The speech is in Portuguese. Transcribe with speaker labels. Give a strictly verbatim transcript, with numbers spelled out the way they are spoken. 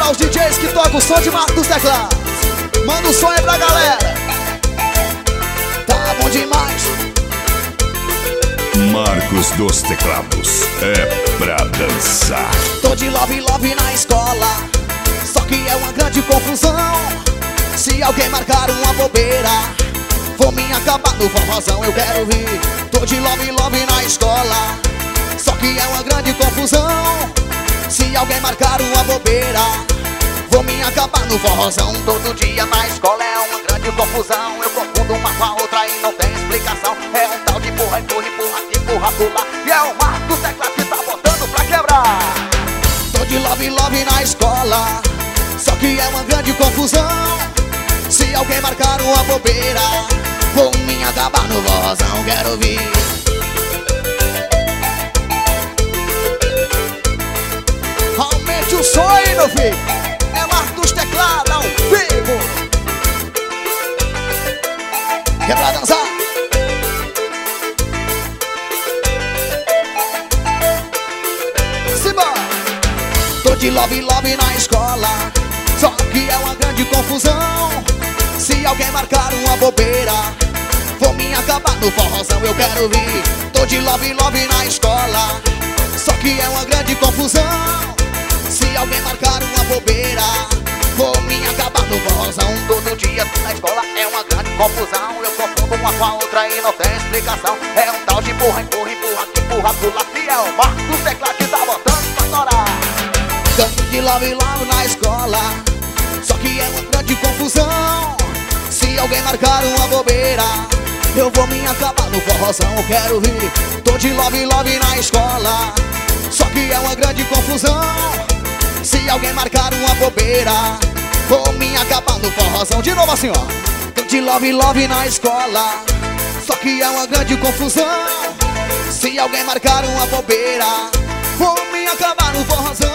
Speaker 1: Aos D Js que tocam o som de Marcos dos Teclados, manda o som aí pra galera. Tá bom demais.
Speaker 2: Marcos dos Teclados é pra dançar.
Speaker 1: Tô de love love na escola, só que é uma grande confusão. Se alguém marcar uma bobeira, vou me acabar no forrozão, eu quero vir. Tô de love love na escola, só que é uma grande confusão. Se alguém marcar uma bobeira, vou me acabar no forrozão. Todo dia na escola é uma grande confusão. Eu confundo uma com a outra e não tem explicação. É um tal de empurra, empurra, empurra, empurra, pular. E é o Marcos dos Teclados que tá botando pra quebrar. Tô de love love na escola, só que é uma grande confusão. Se alguém marcar uma bobeira, vou me acabar no forrozão, quero vir. Aumente o som aí, meu filho. É Marcos dos Teclados ao vivo. É pra dançar. Simbora. Tô de love love na escola, só que é uma grande confusão. Se alguém marcar uma bobeira, vou me acabar no forrozão, eu quero vir. Tô de love love na escola, só que é uma grande confusão. Se alguém marcar uma bobeira, vou me acabar no forrozão. Todo dia na escola é uma grande confusão. Eu confundo uma com a outra e não tem explicação. É um tal de empurra, empurra, empurra, empurra, pular. E é o Marcos dos Teclados que tá botando pra torar. Canto de love love na escola, só que é uma grande confusão. Se alguém marcar uma bobeira, eu vou me acabar no forrozão, eu quero vir. Tô de love love na escola, só que é uma grande confusão. Se alguém marcar uma bobeira, vou me acabar no forrozão. De novo assim, ó. Tô de love love na escola, só que é uma grande confusão. Se alguém marcar uma bobeira, vou me acabar no forrozão.